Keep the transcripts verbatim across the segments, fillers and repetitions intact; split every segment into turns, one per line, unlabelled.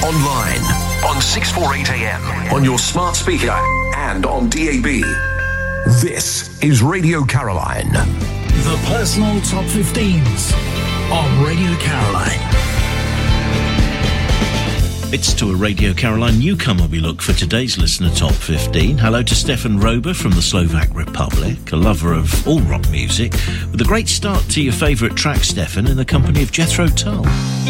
online, on six forty-eight A M, on your smart speaker and on D A B. This is Radio Caroline.
The personal top fifteens on Radio Caroline.
It's to a Radio Caroline newcomer we look for today's listener top fifteen. Hello to Stefan Rober from the Slovak Republic, a lover of all rock music, with a great start to your favourite track, Stefan, in the company of Jethro Tull.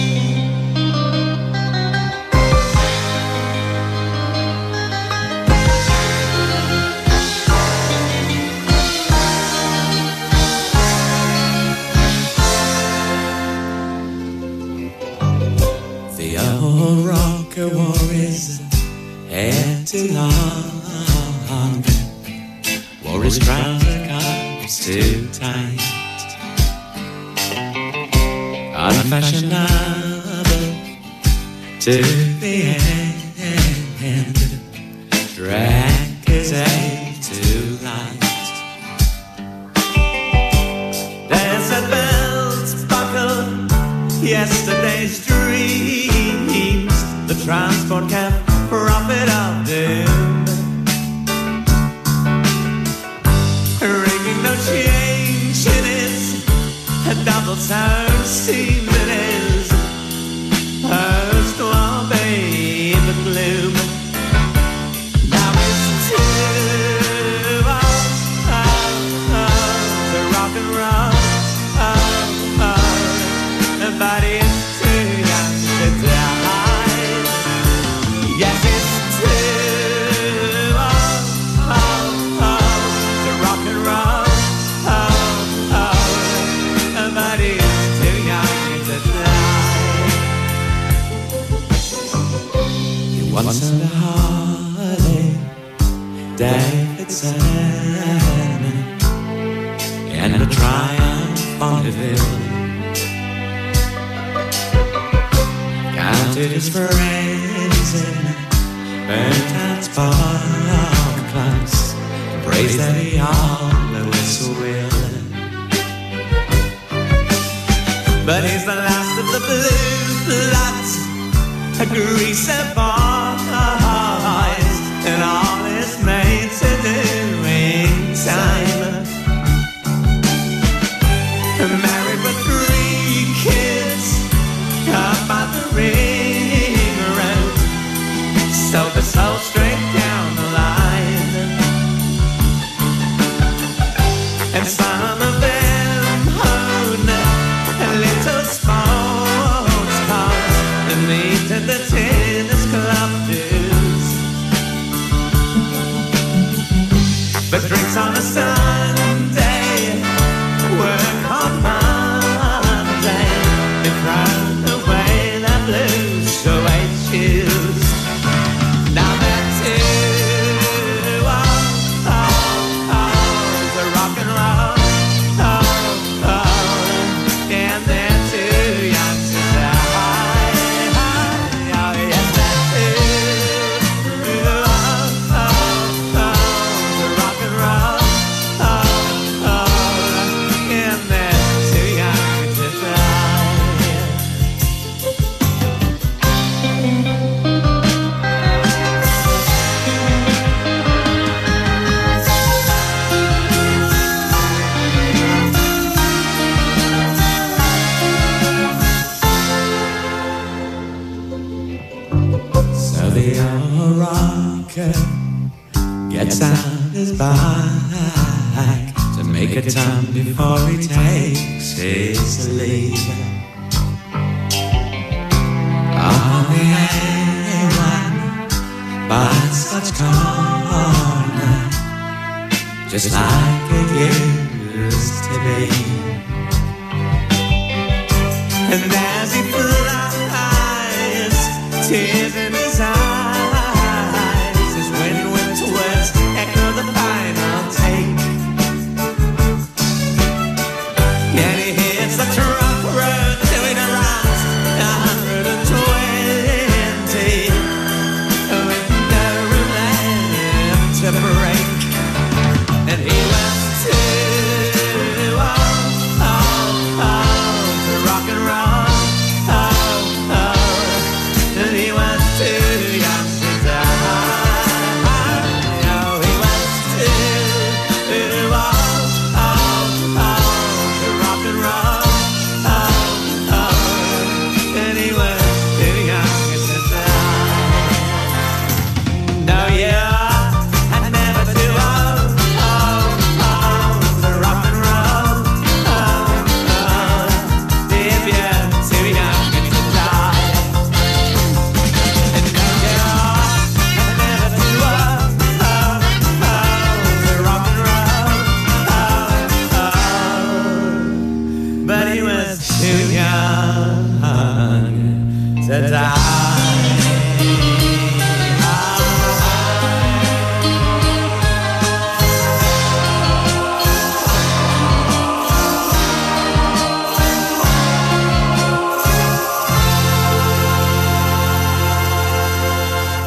War is head too long. War is trouser cups too tight. Unfashionable to the end. Drag his head too light. Desert bells buckle yesterday's dreams. The transport cab, prophet of doom. Ringing no change in his double tone seemed in his post to obey the gloom. Now it's too old, oh, oh, to rock and roll, oh, oh, the body is too young to die. Yes, it's too old, oh, oh, to rock and roll, oh, oh, but it's too young to die. You once had a Harley Davidson and a Triumph Bonneville. Counted his friends and burnt out spark plugs, praise that he always will. But he's the last of the blue bloods, a greaser boys, and all his mates are doing time. Married with three kids, up on the ring road, sold the soul straight down the line. And some of them own little sports cars and meet at the tennis club dues. But drinks on a Sunday, work on Monday, they crowd away the blues, so I choose. Now that's it, oh, oh, oh, the rock and roll, oh, oh, and they're too young to die. Oh, yes, that's it, oh, oh, oh, the rock and roll, oh, oh, and they're too young to die. So the old rocker gets on his bike to make a time before he takes his leave. On the A one by Scotch Corner, just like it used to be. And as he flies, tears in his eyes, his wind whipped words echo the final take. And he hits the truck road till it arrives one hundred twenty, with no room left to break. And he went to, oh, oh, oh, to rock and roll, oh, oh, and he went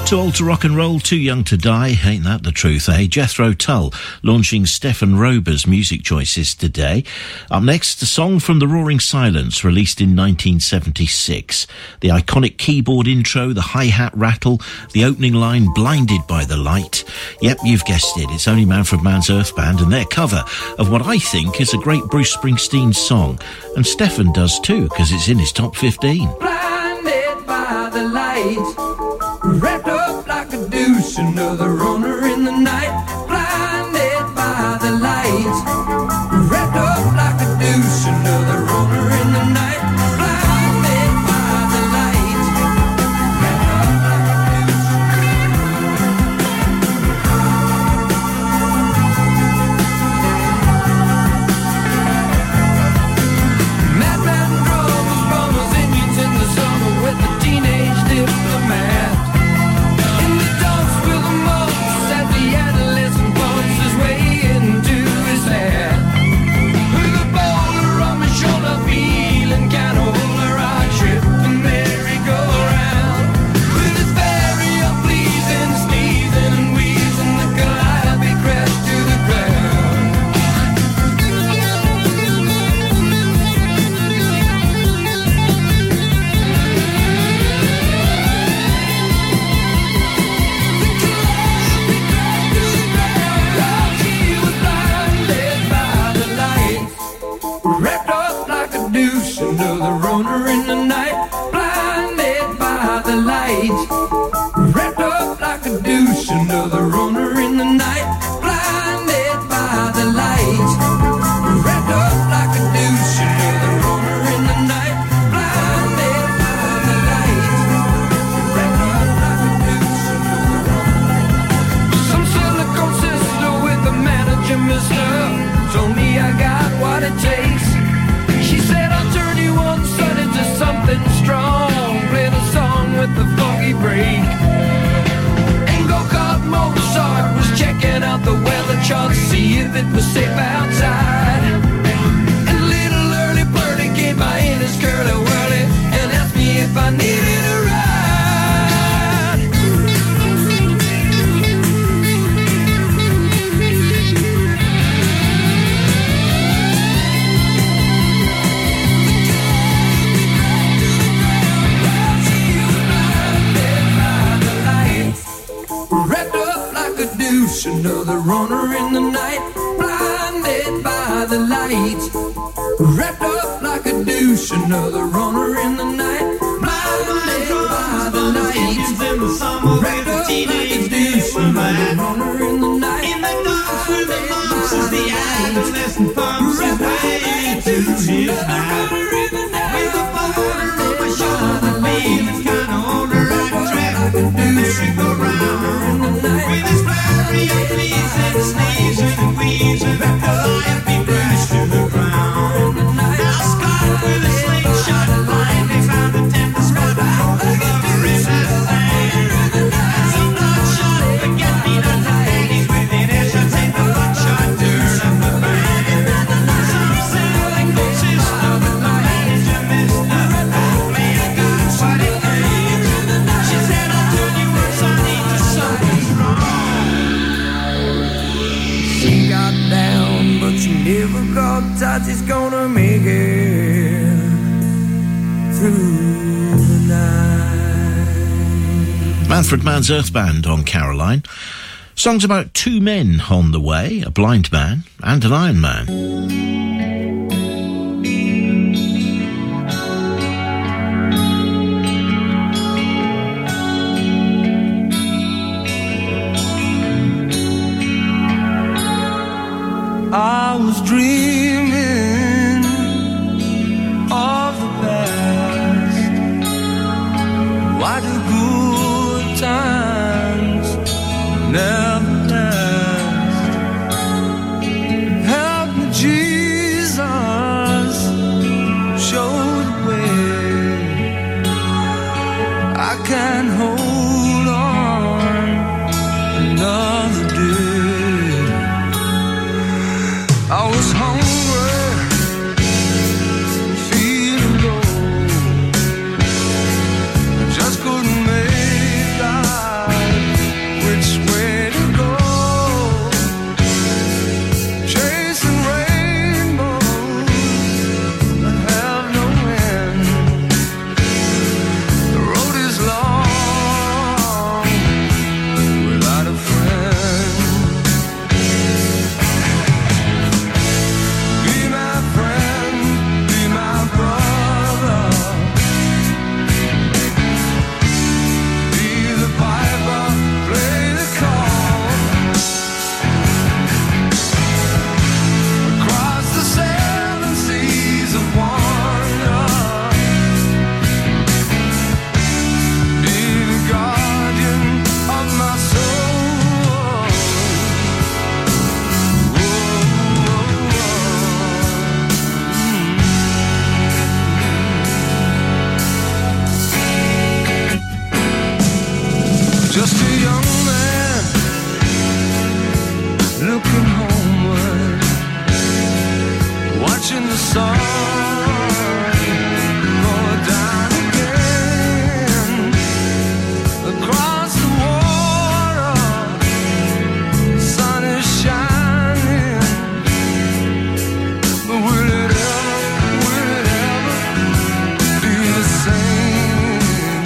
Too old to rock and roll, too young to die. Ain't that the truth, eh? Jethro Tull launching Stefan Rober's music choices today. Up next, a song from The Roaring Silence, released in nineteen seventy-six. The iconic keyboard intro, the hi-hat rattle, the opening line, Blinded by the Light. Yep, you've guessed it. It's only Manfred Mann's Earth Band and their cover of what I think is a great Bruce Springsteen song. And Stefan does too, because it's in his top fifteen.
Blinded by the light, wrapped up like a douche, another runner in the night. Blinded by the light, wrapped up like a douche, another runner in the night. Blinded by the light, wrapped up like a douche. Madman drummers, bummers, Indians in the summer with the teenage diplomat. Another runner in the night, blinded by the light, wrapped up like a douche. Another runner in the night, blinded by the light, wrapped up like a douche. Another runner in the night, blinded by the light, wrapped up like a douche. Some silicone sister with a manager, mister, told me I got what it takes. She said I'll turn you on son into something strong, playing a song with a funky break. And go-kart Mozart was checking out the weather chart, see if it was safe outside. And little early birdie gave my in his curly whirly and asked me if I needed a ride. Another runner in the night, blinded by the light, wrapped up like a douche. Another runner in the night, blinded by the light, wrapped up like a douche. Another runner in the night, in the dark where the mouse is the adolescent pumps his way to his night. With a boulder on my shoulder, feeling kinda older, I track the merry-go-round with his flurry of fleas and sneezes and wheezes, the life be crashed to the ground. Now Scott with a slingshot line, they found a tender spot for the lover in that land. And some bloodshot forget-me-not ladies with an airshot take the bloodshot turn of the band. Some silicone sister with the manager, mister, told me I got what it takes. She said I'll turn you on, sonny, to something's wrong. She got down, but she never got touch. She's gonna make it through the night.
Manfred Mann's Earth Band on Caroline. Songs about two men on the way, a blind man and an Iron Man.
I was dreaming of the past. Why do good times never last? Help me, Jesus, show the way. I can't hold on another day. I was hungry, feeling low, just couldn't make life
Just a young man looking homeward, watching the sun go down again across the water. The sun is shining, but will it ever, will it ever be the same?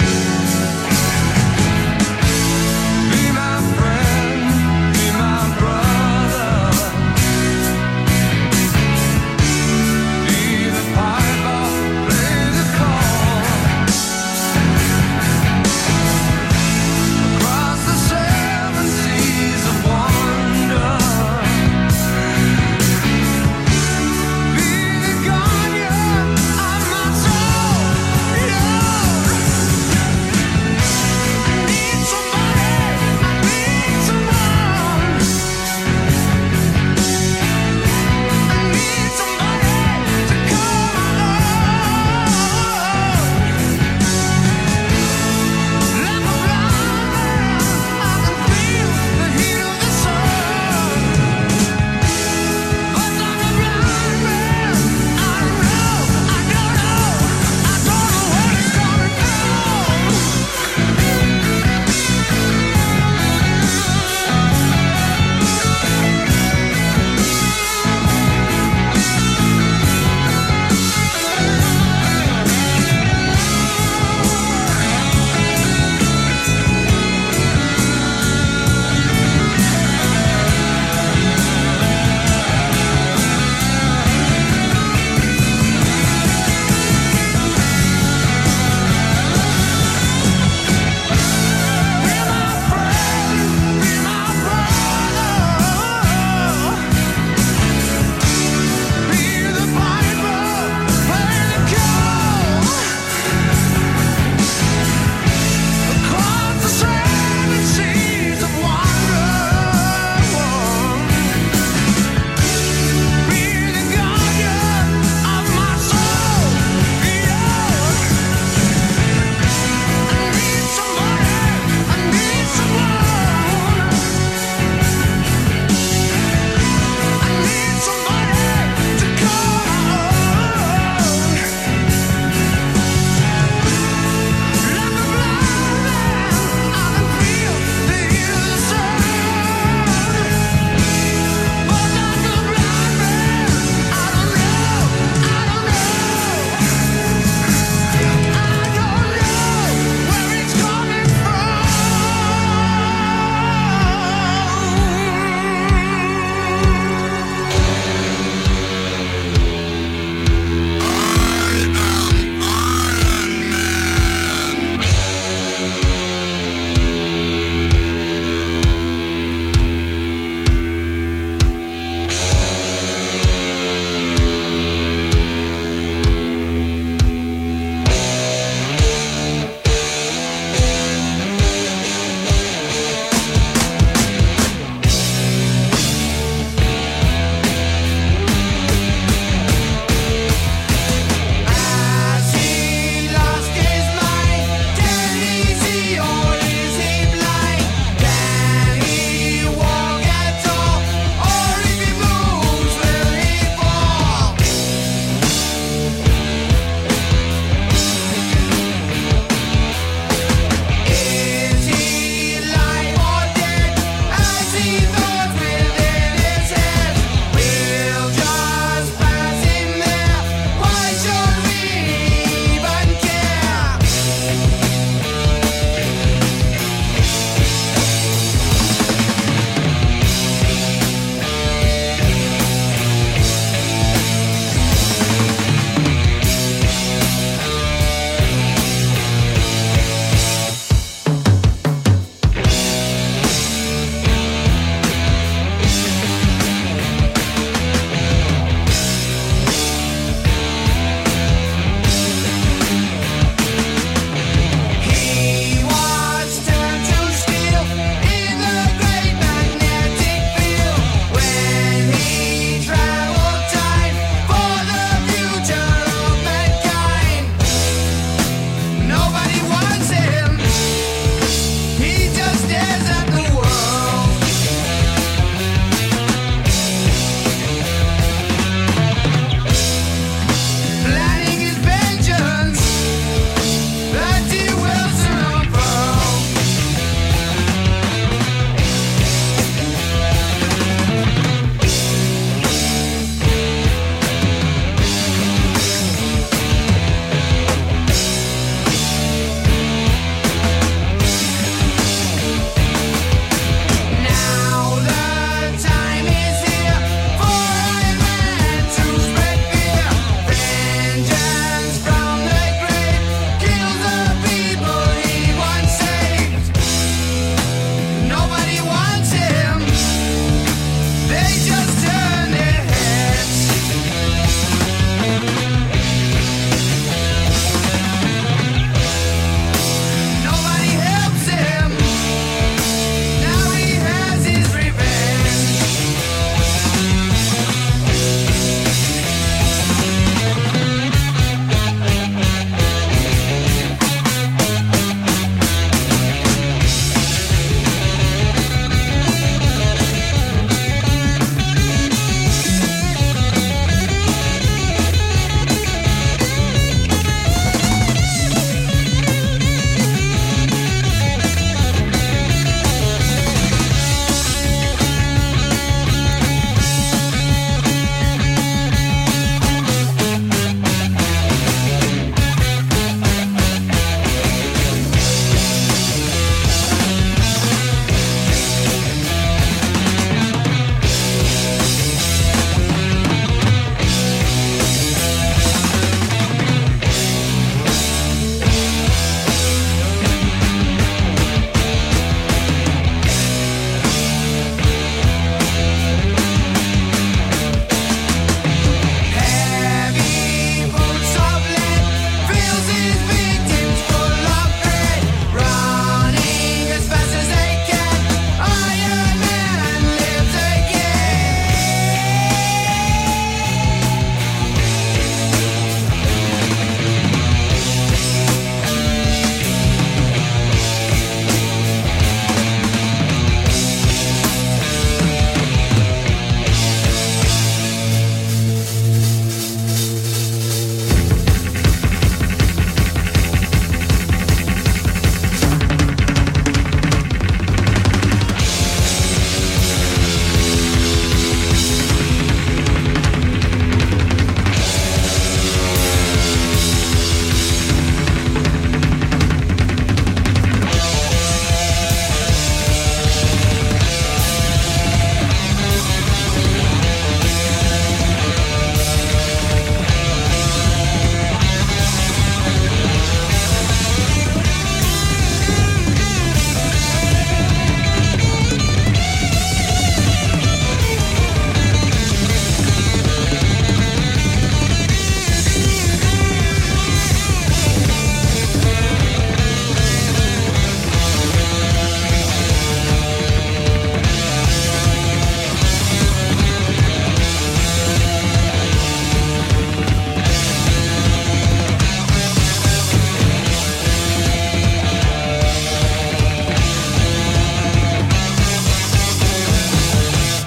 Be my friend, be my brother, be the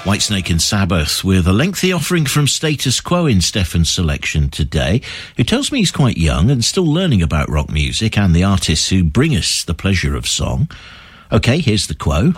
Whitesnake and Sabbath with a lengthy offering from Status Quo in Stefan's selection today, who tells me he's quite young and still learning about rock music and the artists who bring us the pleasure of song. OK, here's the Quo.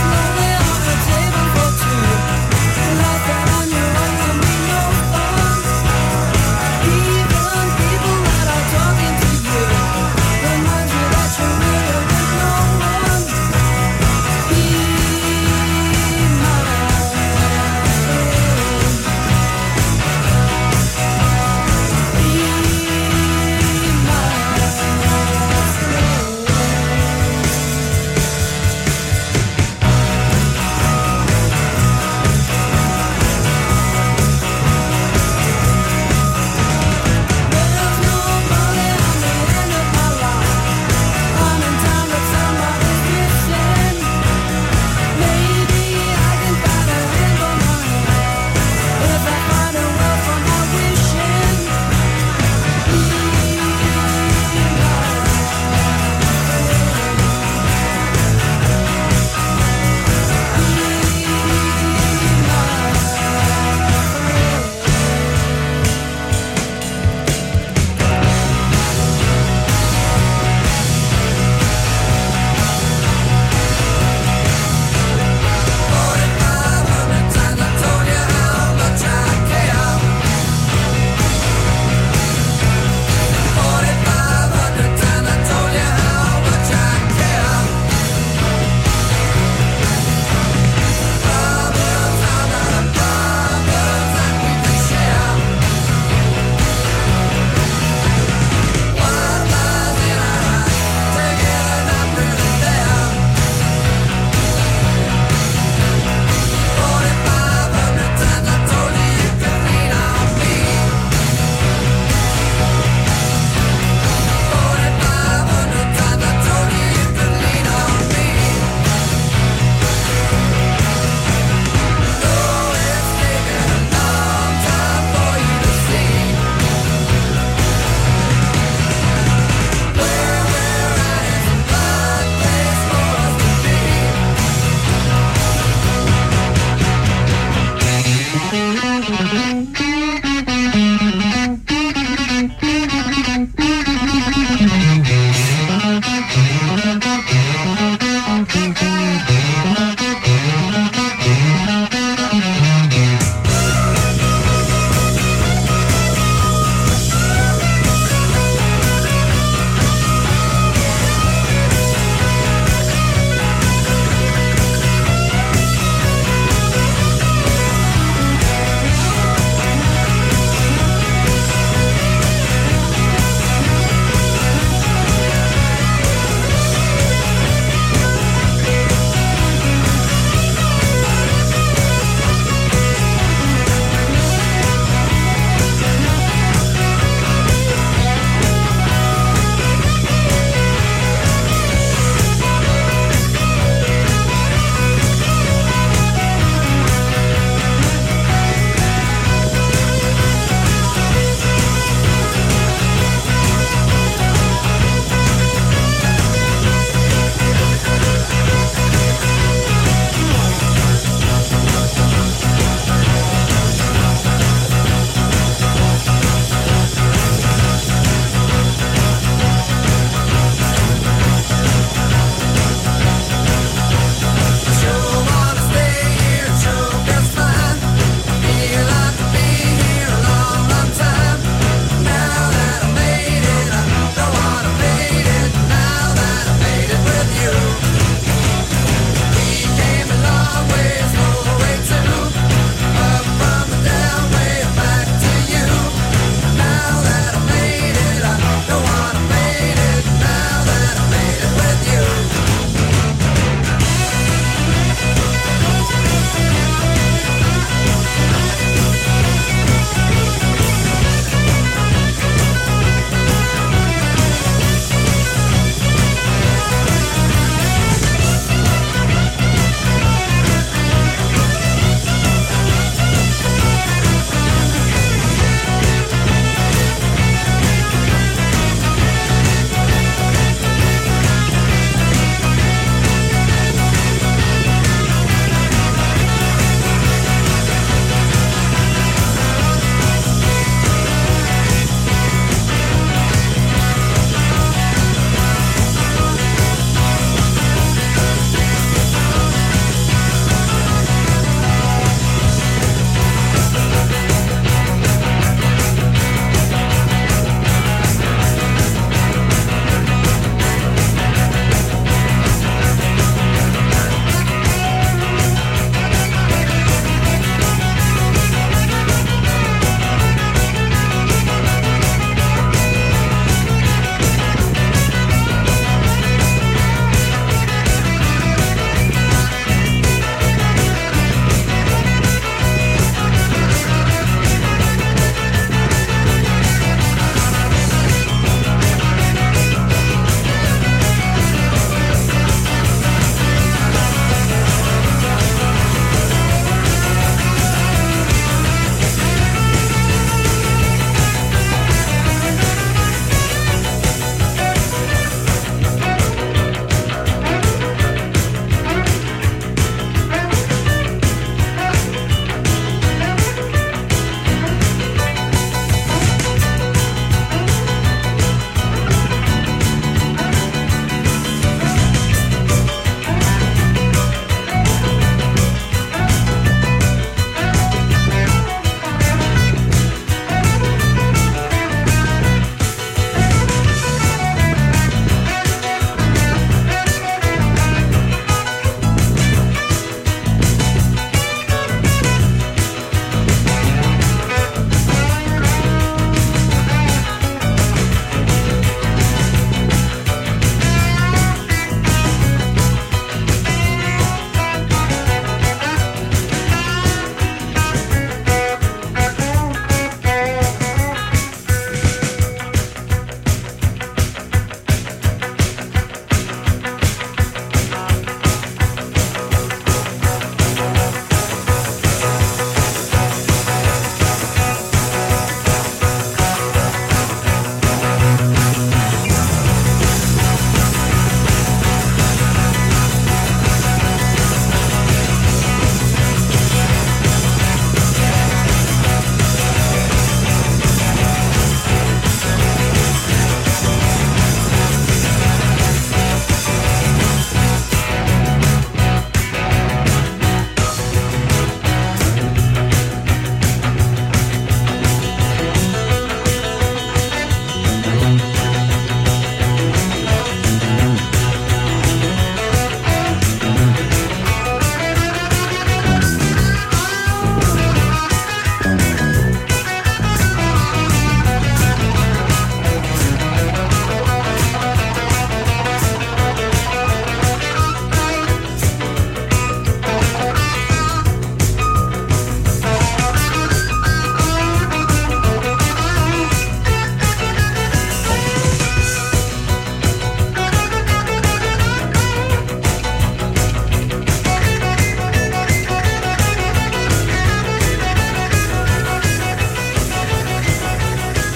Life on your own, me no fun.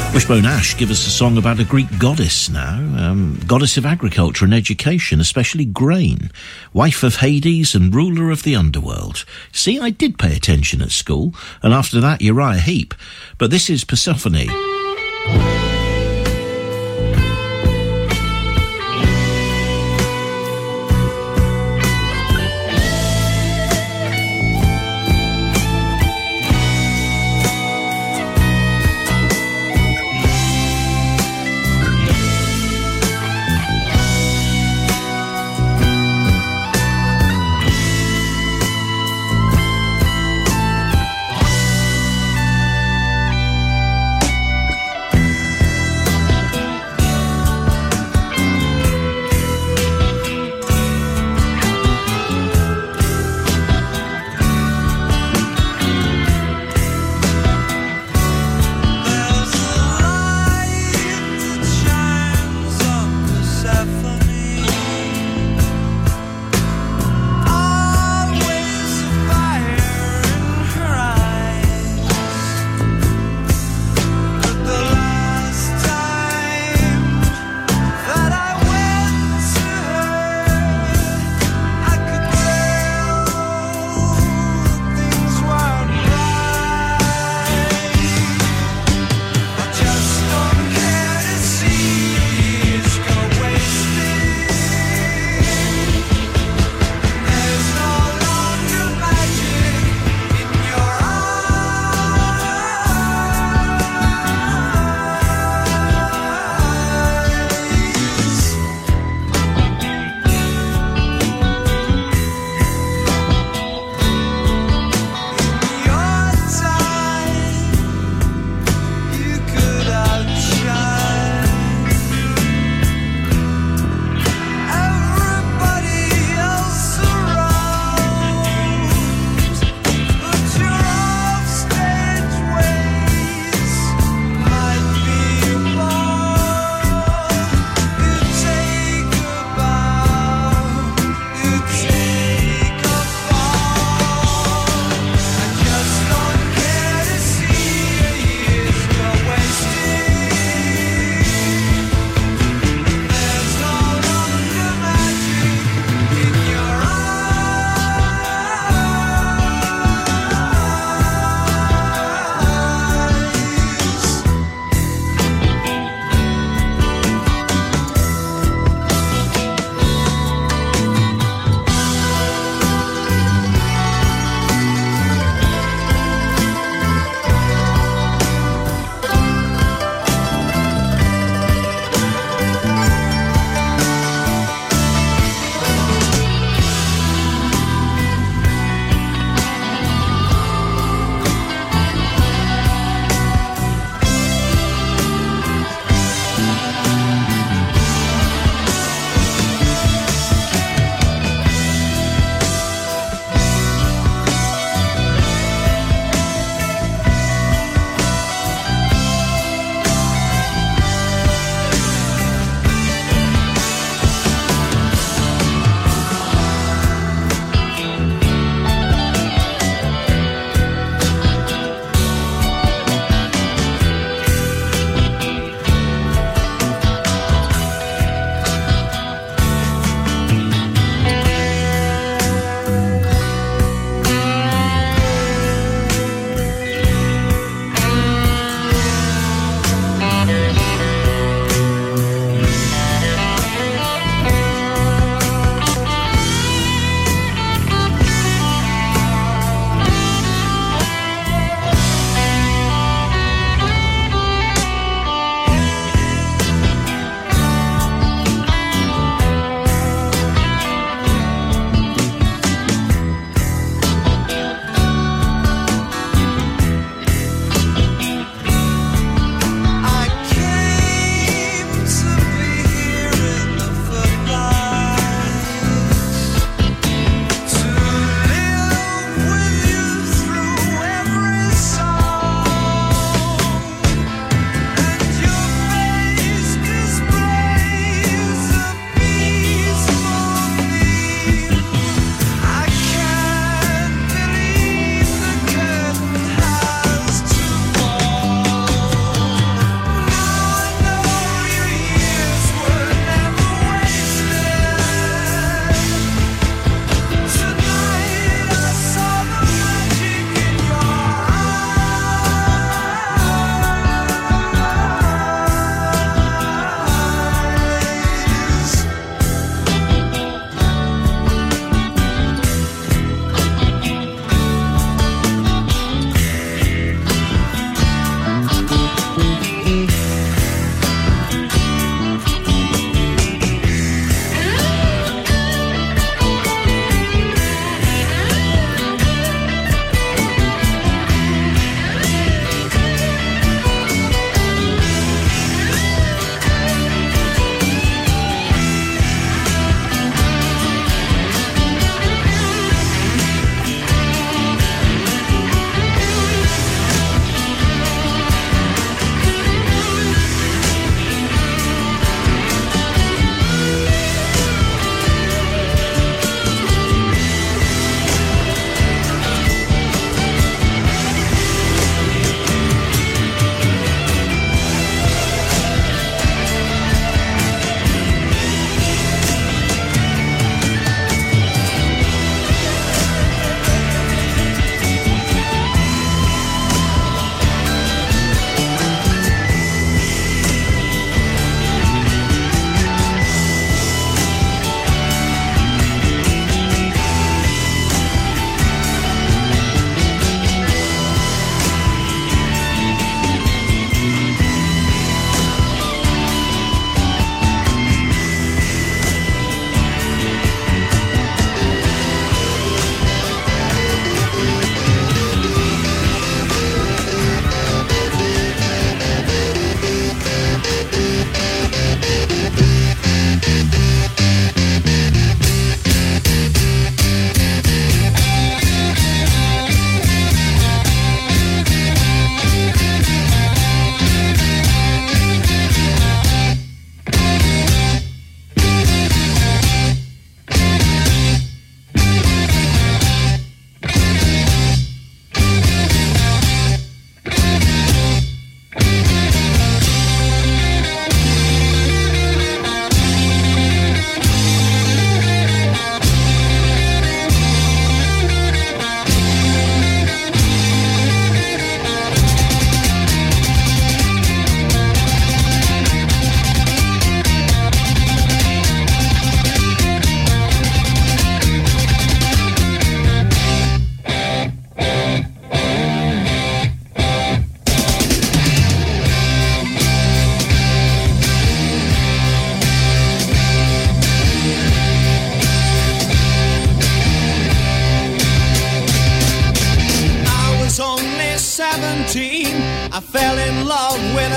Wishbone Ash give us a song about a Greek goddess now, um, goddess of agriculture and education, especially grain, wife of Hades and ruler of the underworld. See, I did pay attention at school, and after that Uriah Heep, but this is Persephone.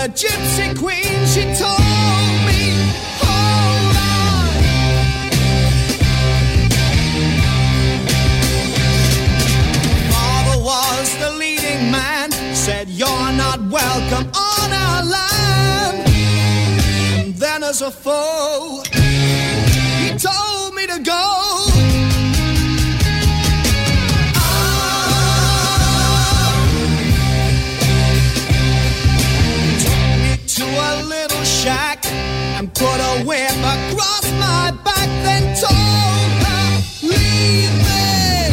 the gypsy queen, she told me, hold on. Father was the leading man, said you're not welcome on our land. And then as a foe, he told me to go. To a little shack and put a whip across my back, then told her, leave me.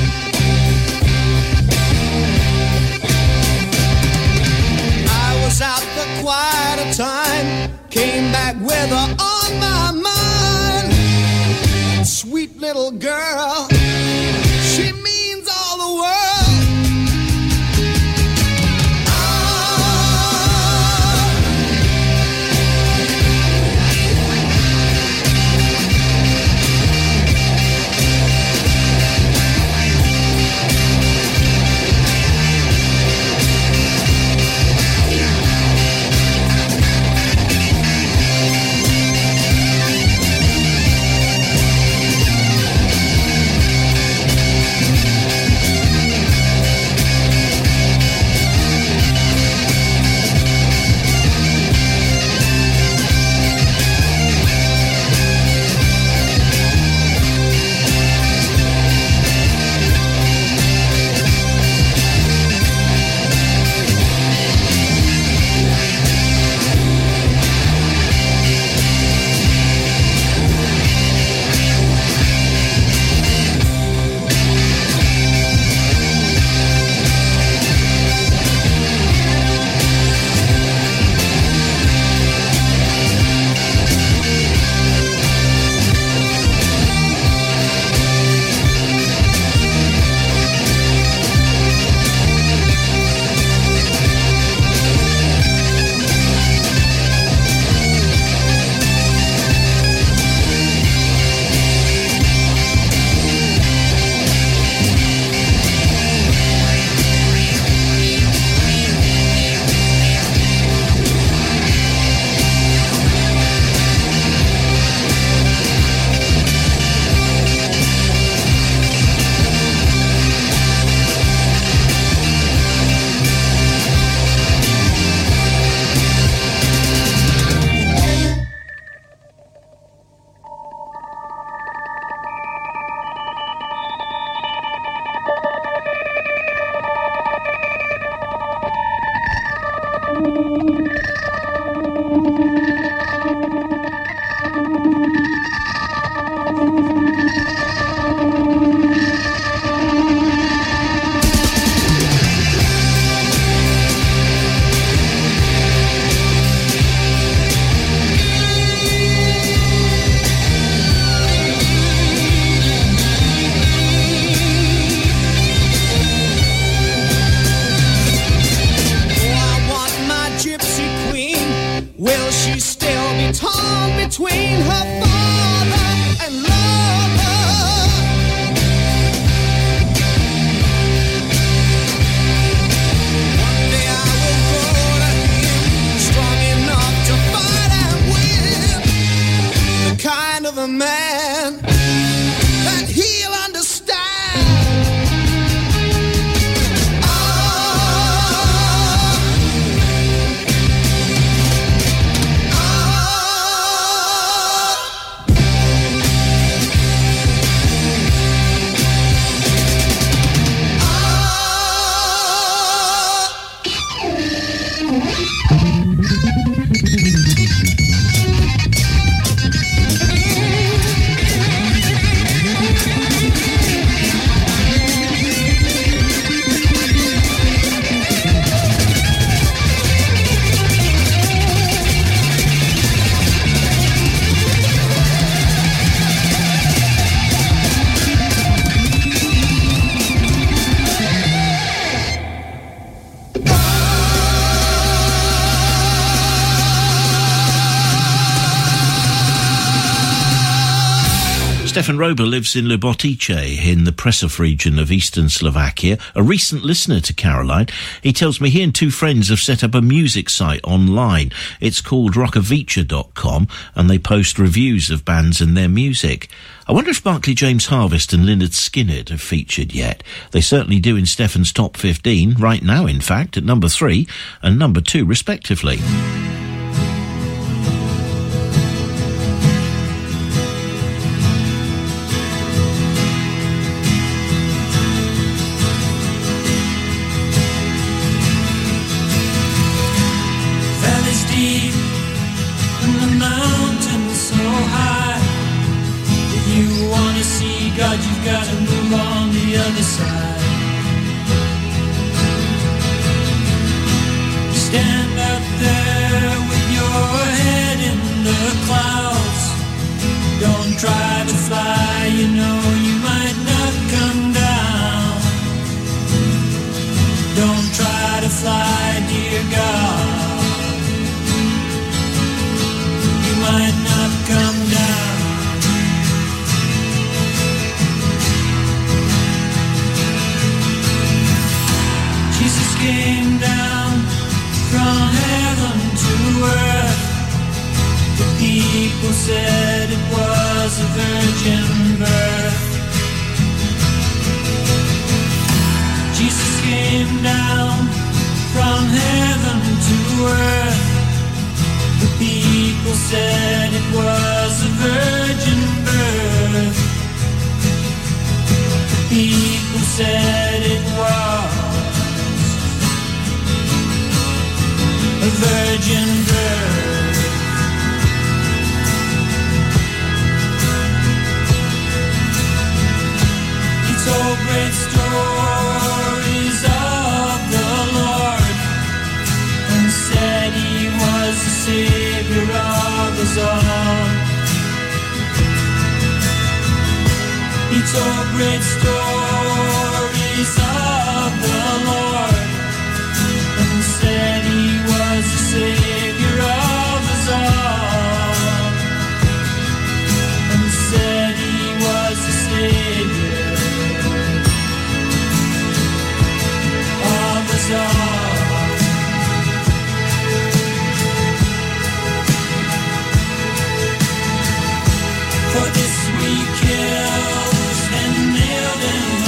I was out for quite a time, came back with her on my mind. Sweet little girl, she means all the world.
Stefan Rober lives in Lubotice in the Presov region of eastern Slovakia. A recent listener to Caroline. He tells me he and two friends have set up a music site online. It's called rockavicha dot com and they post reviews of bands and their music. I wonder if Barclay James Harvest and Lynyrd Skynyrd have featured yet. They certainly do in Stefan's Top fifteen, right now in fact, at number three and number two respectively.
God, you've got to move on the other side. Stand up there with your head in the clouds. Don't try to fly, you know you might not come down. Don't try to fly, dear God. You might not come down. Came down from heaven to earth. The people said it was a virgin birth. Jesus came down from heaven to earth. The people said it was a virgin birth. The people said it was a virgin birth. He told great stories of the Lord and said he was the Savior of us all. He told great stories of the Lord and said he was the Savior of us all, and said he was the Savior of us all. For this we killed and nailed him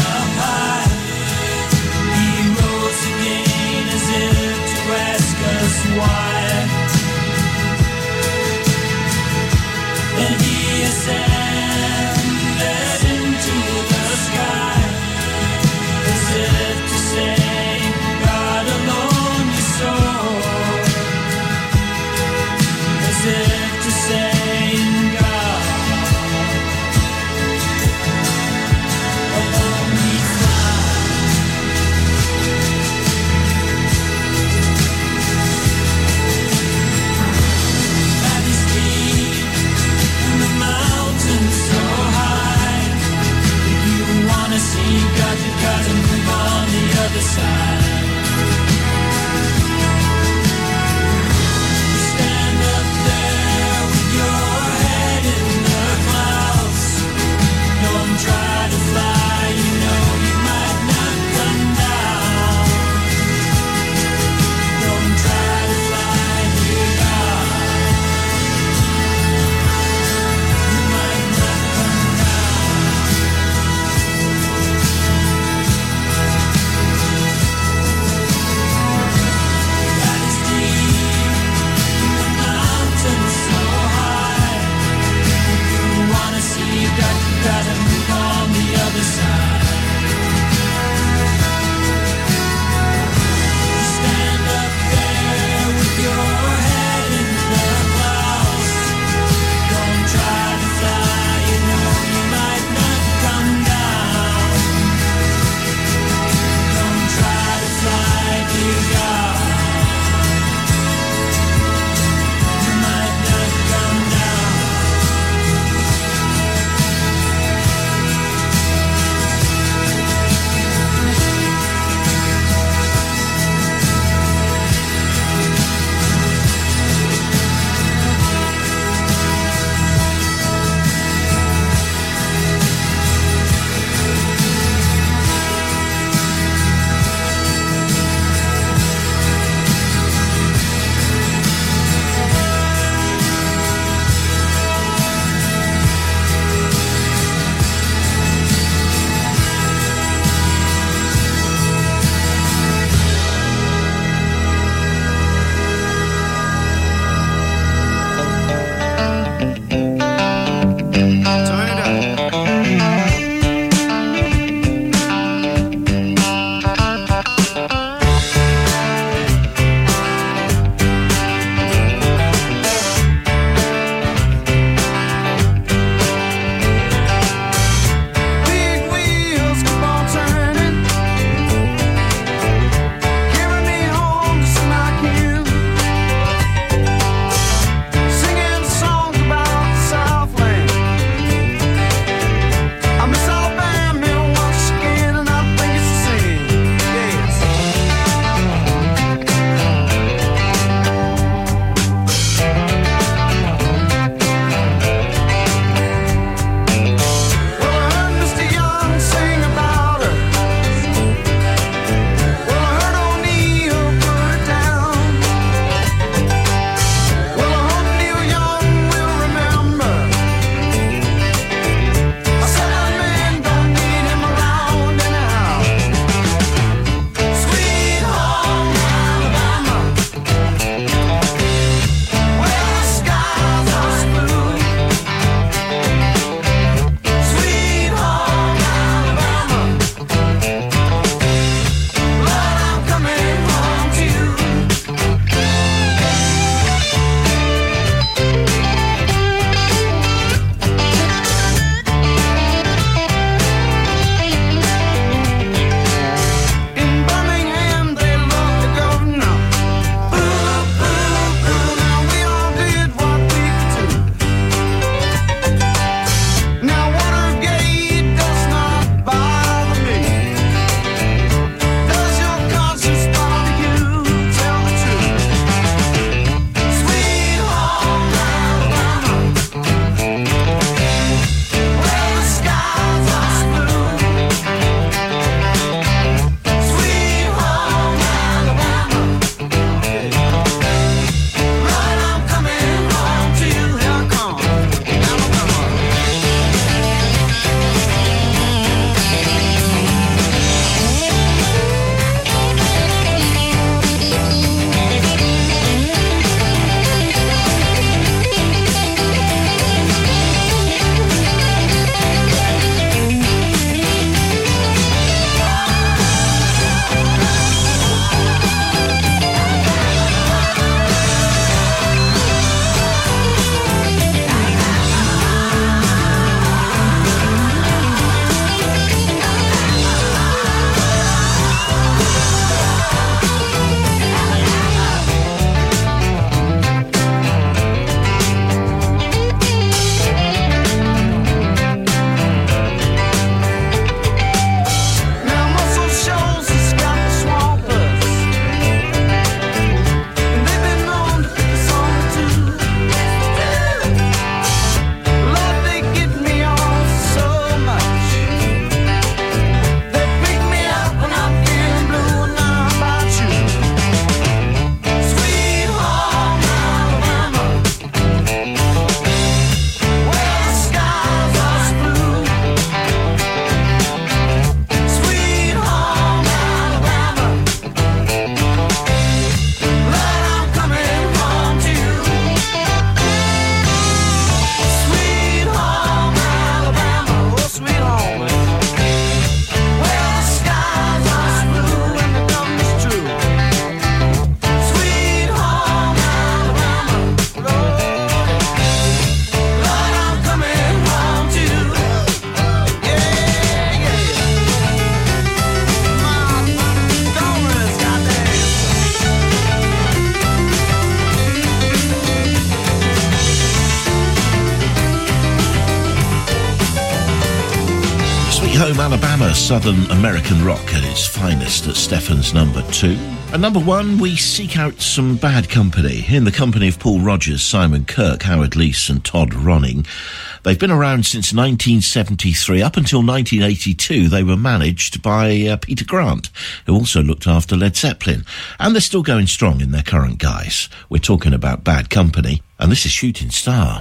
Home Alabama, Southern American rock at its finest at Stefan's number two. At number one, we seek out some bad company. In the company of Paul Rodgers, Simon Kirke, Howard Leese and Todd Ronning. They've been around since nineteen seventy-three. Up until nineteen eighty-two, they were managed by uh, Peter Grant, who also looked after Led Zeppelin. And they're still going strong in their current guise. We're talking about Bad Company, and this is Shooting Star.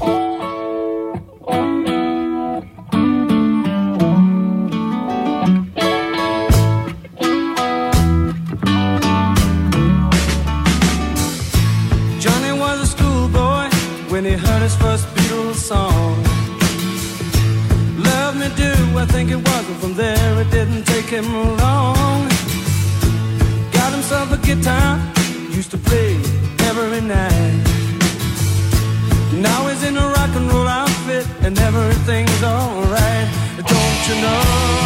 When he heard his first Beatles song, Love Me Do, I think it was, and from there it didn't take him long. Got himself a guitar, used to play every night. Now he's in a rock and roll outfit, and everything's alright. Don't you know?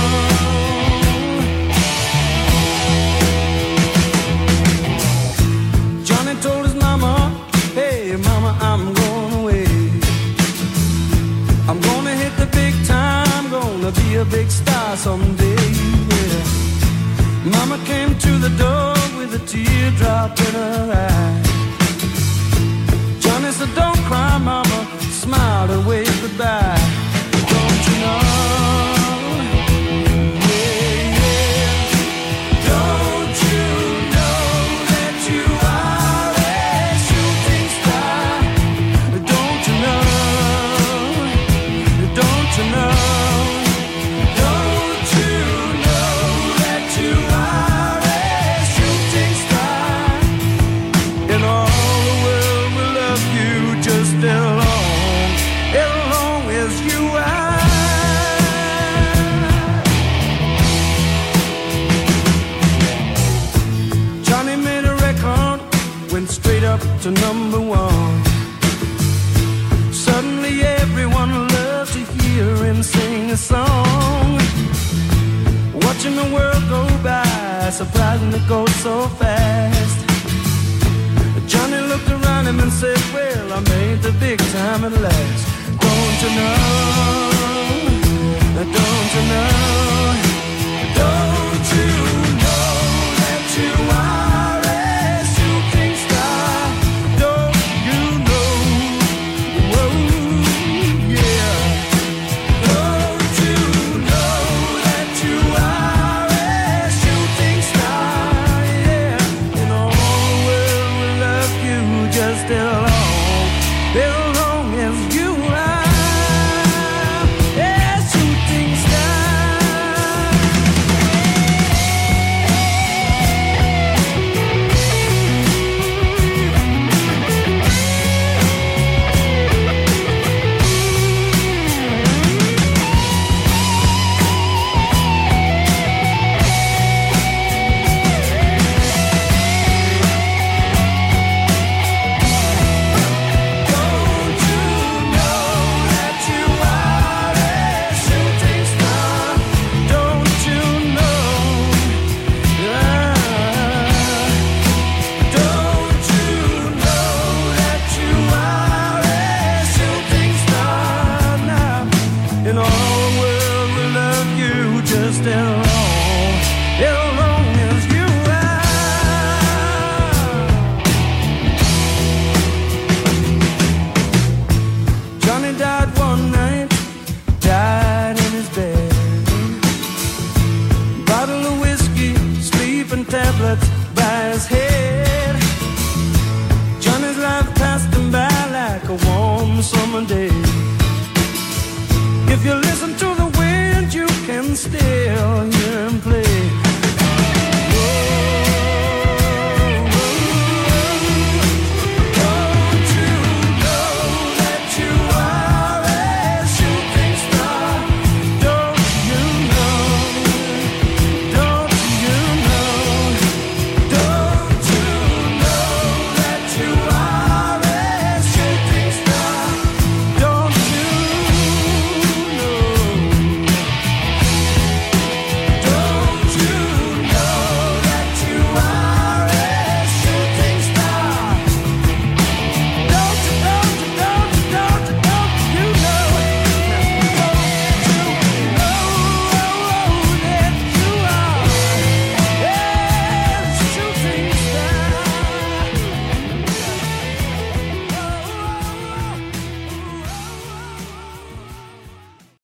Johnny told his mama, hey mama, I'm going I'm gonna hit the big time, gonna be a big star someday, yeah. Mama came to the door with a teardrop in her eye. Johnny said, don't cry, mama, smiled and waved goodbye. Don't you know? Yeah, yeah. Don't you know that you are a shooting star? Don't you know? Don't you know, don't you know that you are a shooting star? And all the world will love you just as long, as long as you are. Johnny made a record, went straight up to number one. Suddenly everyone loved to hear him sing a song. Watching the world go by, surprising it goes so fast. Johnny looked around him and said, well, I made the big time at last. Don't you know? Don't you know? Don't you know that you are a shooting star? Don't you know? Whoa, yeah. Don't you know that you are a shooting star? Yeah. And all the world will love you just as long, as long as you